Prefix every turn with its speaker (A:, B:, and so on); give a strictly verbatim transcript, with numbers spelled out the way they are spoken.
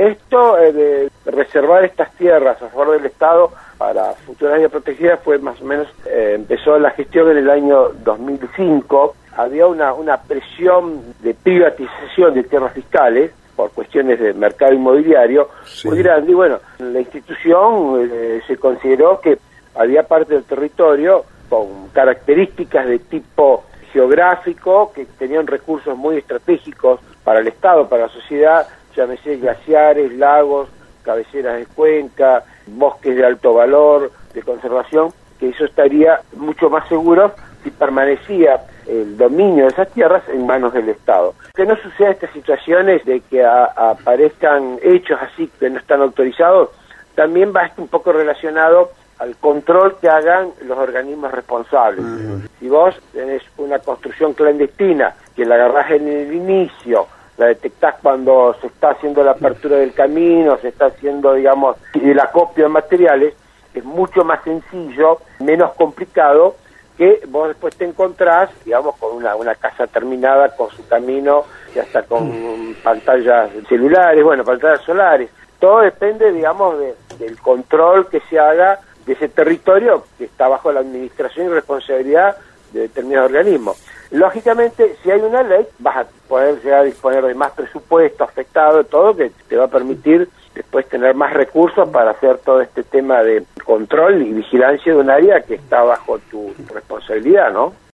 A: esto eh, de reservar estas tierras a favor del Estado para futuras áreas protegidas fue más o menos, eh, empezó la gestión en el año dos mil cinco, había una, una presión de privatización de tierras fiscales por cuestiones de mercado inmobiliario sí. muy grande, y bueno, la institución eh, se consideró que había parte del territorio con características de tipo geográfico, que tenían recursos muy estratégicos para el Estado, para la sociedad, llámese glaciares, lagos, cabeceras de cuenca, bosques de alto valor, de conservación, que eso estaría mucho más seguro si permanecía el dominio de esas tierras en manos del Estado. Que no suceda estas situaciones de que a, aparezcan hechos así que no están autorizados, también va un poco relacionado al control que hagan los organismos responsables. Uh-huh. Si vos tenés una construcción clandestina, que la agarrás en el inicio, la detectás cuando se está haciendo la apertura del camino, se está haciendo, digamos, el acopio de materiales, es mucho más sencillo, menos complicado, que vos después te encontrás, digamos, con una, una casa terminada, con su camino, y hasta con uh-huh. pantallas celulares, bueno, pantallas solares. Todo depende, digamos, de, del control que se haga de ese territorio que está bajo la administración y responsabilidad de determinados organismos. Lógicamente, si hay una ley, vas a poder llegar a disponer de más presupuesto afectado, todo, que te va a permitir después tener más recursos para hacer todo este tema de control y vigilancia de un área que está bajo tu responsabilidad, ¿no?